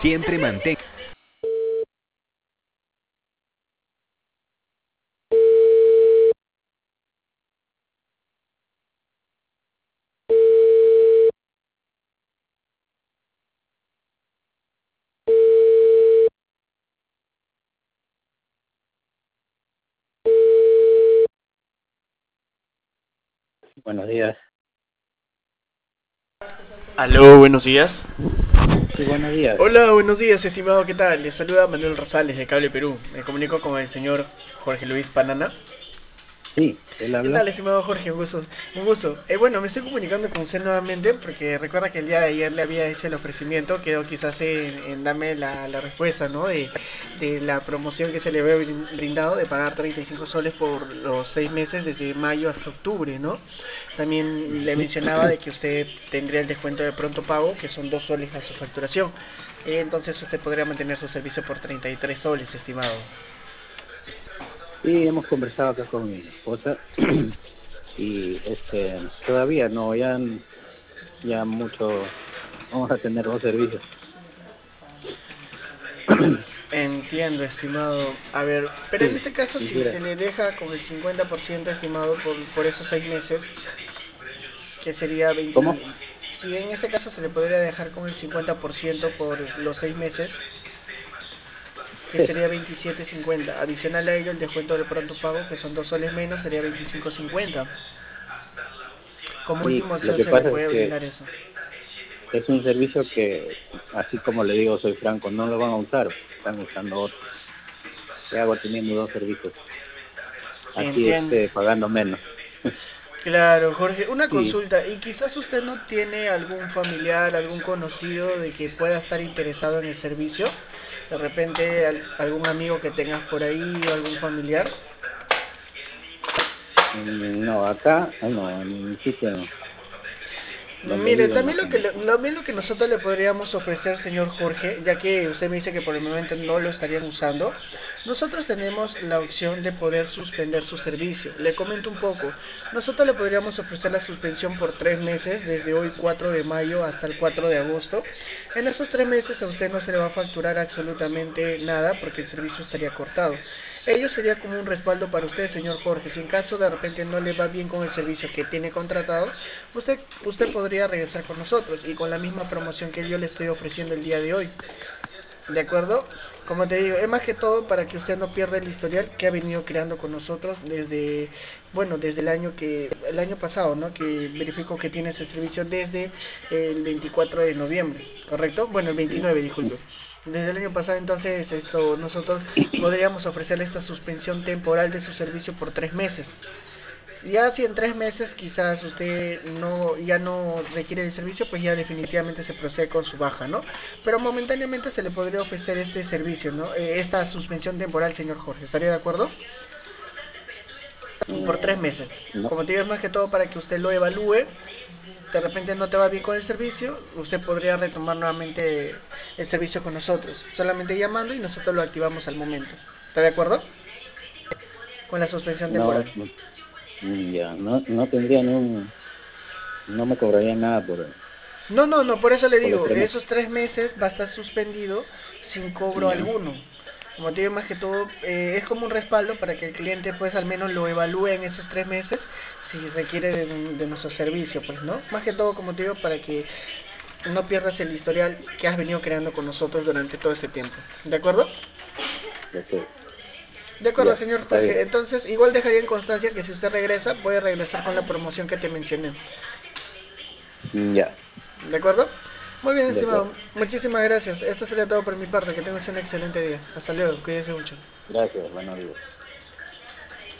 Siempre mantén. Buenos días. Aló, buenos días. Sí, buenos días. Hola, buenos días, estimado, ¿qué tal? Les saluda Manuel Rosales de Cable Perú. Me comunico con el señor Jorge Luis Panana. Sí, él ¿Qué habla. tal, estimado Jorge? Un gusto. Un gusto. Bueno, me estoy comunicando con usted nuevamente porque recuerda que el día de ayer le había hecho el ofrecimiento, quedó quizás en darme la respuesta, ¿no? De la promoción que se le había brindado de pagar 35 soles por los 6 meses desde mayo hasta octubre, ¿no? También le mencionaba de que usted tendría el descuento de pronto pago, que son 2 soles a su facturación. Entonces usted podría mantener su servicio por 33 soles, estimado. Sí, hemos conversado acá con mi esposa y todavía no, ya mucho, vamos a tener dos servicios. Entiendo, estimado. A ver, pero en Sí, este caso, si quisiera. se le deja con el 50%, estimado, por esos 6 meses, que sería 20. ¿Cómo? Si en este caso se le podría dejar con el 50% por los 6 meses, que sería 27.50. Adicional a ello, el descuento de pronto pago, que son 2 soles menos, sería 25.50. Como Sí, última lo opción que se le pasa es puede que brindar eso. es un servicio que, así como le digo, soy franco, no lo van a usar, están usando otro. ¿Qué hago teniendo dos servicios? Así Entiendo. pagando menos. Claro, Jorge, una Sí, consulta. ¿Y quizás usted no tiene algún familiar, algún conocido de que pueda estar interesado en el servicio? De repente algún amigo que tengas por ahí o algún familiar. no, acá, no, en mi sitio no, donde Mire, vivo no también tengo. también lo que nosotros le podríamos ofrecer, señor Jorge, ya que usted me dice que por el momento no lo estarían usando, nosotros tenemos la opción de poder suspender su servicio. Le comento un poco. Nosotros le podríamos ofrecer la suspensión por 3 meses, desde hoy 4 de mayo hasta el 4 de agosto. En esos 3 meses a usted no se le va a facturar absolutamente nada porque el servicio estaría cortado. Ello sería como un respaldo para usted, señor Jorge. Si en caso de repente no le va bien con el servicio que tiene contratado, usted podría regresar con nosotros y con la misma promoción que yo le estoy ofreciendo el día de hoy. ¿De acuerdo? Como te digo, es más que todo para que usted no pierda el historial que ha venido creando con nosotros desde, bueno, desde el año pasado, ¿no? Que verificó que tiene ese servicio desde el 24 de noviembre, ¿correcto? Bueno, el Sí. 29, disculpe. Desde el año pasado, entonces, nosotros podríamos ofrecerle esta suspensión temporal de su servicio por 3 meses. Ya si en 3 meses quizás usted ya no requiere el servicio, pues ya definitivamente se procede con su baja, ¿no? Pero momentáneamente se le podría ofrecer este servicio, ¿no? Esta suspensión temporal, señor Jorge. ¿Estaría de acuerdo? Por tres No, meses. no, Como te digo, es más que todo para que usted lo evalúe. De repente no te va bien con el servicio, usted podría retomar nuevamente el servicio con nosotros. Solamente llamando y nosotros lo activamos al momento. ¿Está de acuerdo? Con la suspensión no, temporal. ya, no tendría no me cobraría nada No, no, no, por eso le por los digo, 3 meses. esos 3 meses va a estar suspendido sin cobro Ya, alguno. Como te digo, más que todo, es como un respaldo para que el cliente pues al menos lo evalúe en esos 3 meses si requiere de nuestro servicio, pues, ¿no? Más que todo, como te digo, para que no pierdas el historial que has venido creando con nosotros durante todo este tiempo. ¿De acuerdo? ok, De acuerdo, ya, señor está Jorge. bien. Entonces, igual dejaría en constancia que si usted regresa, puede regresar con la promoción que te mencioné. Ya, ¿De acuerdo? Muy bien, de estimado. acuerdo. Muchísimas gracias. Esto sería todo por mi parte. Que tengas un excelente día. Hasta luego. Cuídese mucho. Gracias, buenos días.